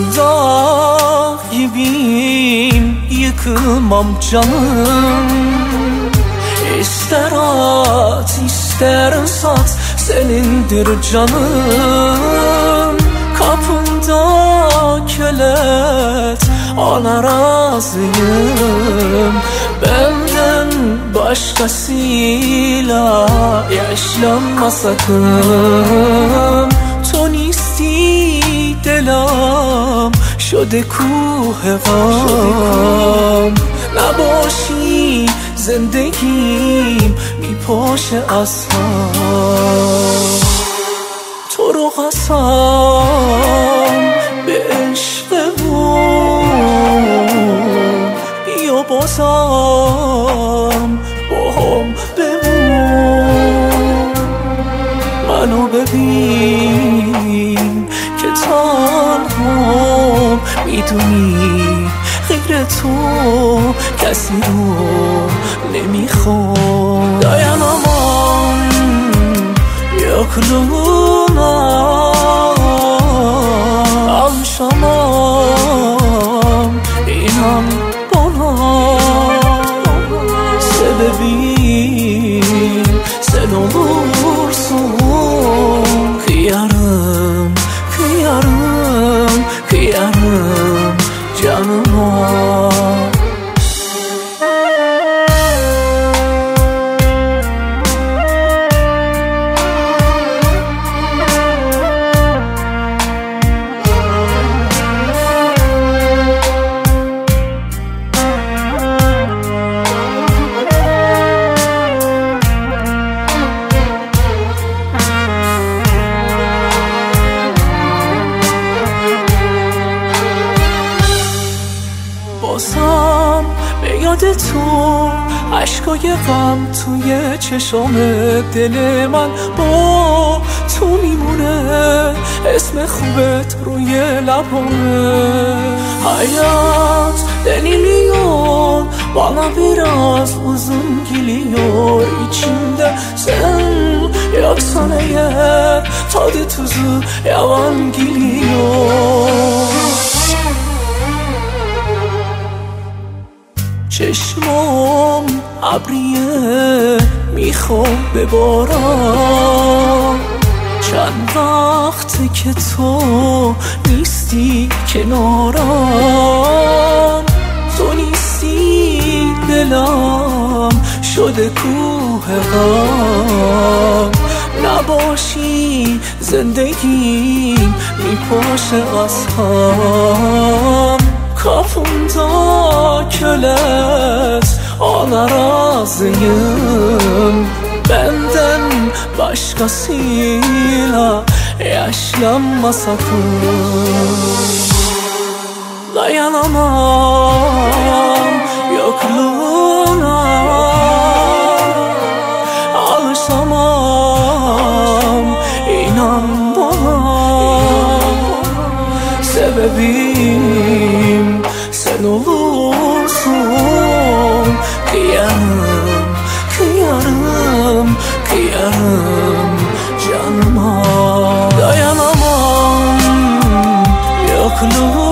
dağ gibiyim, yıkılmam canım. İster at ister sat, senindir canım. Kapında kölet, ona razıyım. Benden başkasıyla yaşlanma sakın. تو نیستی دلم شده کوه غم، نباشی زندگیم میپاشه از هم. تو رو قسم به عشقمون، بیا بازم با هم بمون. منو ببین که تنها میدونی غیر تو کسی رو نمیخوام. dayanamam yokluğuna، alışamam inan bana. Sebebim sen olursun. Kıyarım, kıyarım, kıyarım canıma. بازم به یاد تو عشقای غم توی چشام دل من با تو میمونه. اسم خوبت روی لبامه. hayat deniliyor bana biraz uzun geliyor. İçimde sen yoksan eğer tadı tuzu yavan geliyor. چشمام ابریه میخوام ببارم. چند وقته که تو نیستی کنارم. تو نیستی دلم شده کوه غم، نباشی زندگیم میپاشه از هم. Kapımda kölet, ona razıyım. Benden başkasıyla yaşlanma sakın. Dayanamam yokluğuna, alışamam inan bana. Sebebim sen olursun. Kıyarım, kıyarım, kıyarım canıma. Dayanamam yokluğuna,